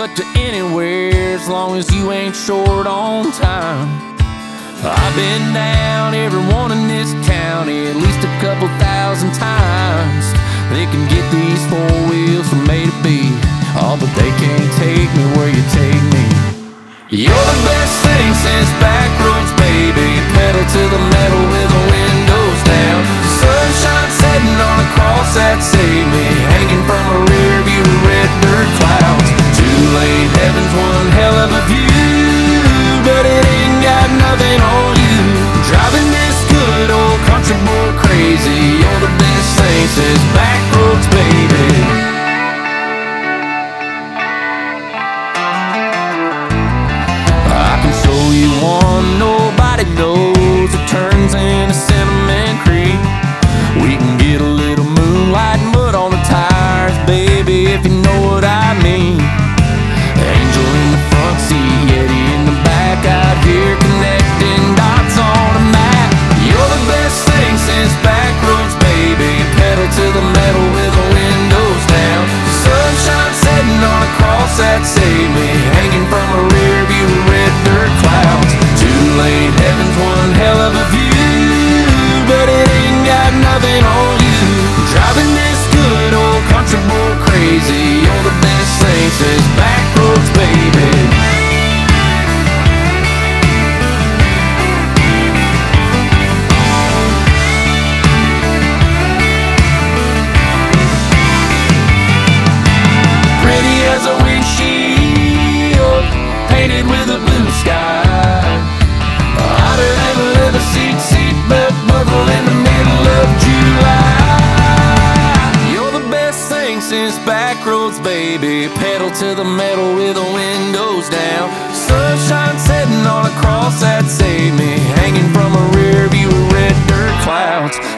shortcut to anywhere as long as you ain't short on time. I've been down everyone in this county at least a couple thousand times. They can get these four wheels from A to B, oh, but they can't take me where you take me. You're the best thing since back roads, baby. Pedal to the metal with the windows down. Sunshine setting on a cross that saved me, hanging from a rear view of red dirt clouds. Two lane heaven's one hell of a view, but it ain't got nothing on you. Driving this good old country boy crazy. You're the best thing since back roads, baby. You want nobody knows it turns into Cinnamon Creek. We can get a little moonlight and mud on the tires, baby, if you know what I mean. Angel in the front seat, Yeti in the back, out here connecting dots on a map. You're the best thing since back roads, baby. Pedal to the metal with the windows down. Sunshine setting on a cross that saved me, hanging from a rear view of red dirt clouds. Two lane heaven's one hell of a view, but it ain't got nothing on you. Driving this good old country boy crazy. You're the best thing since back roads, baby. Pretty as a windshield, painted with a blue sky. Hotter than a leather seat belt buckle in the middle of July. You're the best thing since back roads, baby. Pedal to the metal with the windows down. Sunshine setting on a cross that saved me, hanging from a rear view of red dirt clouds.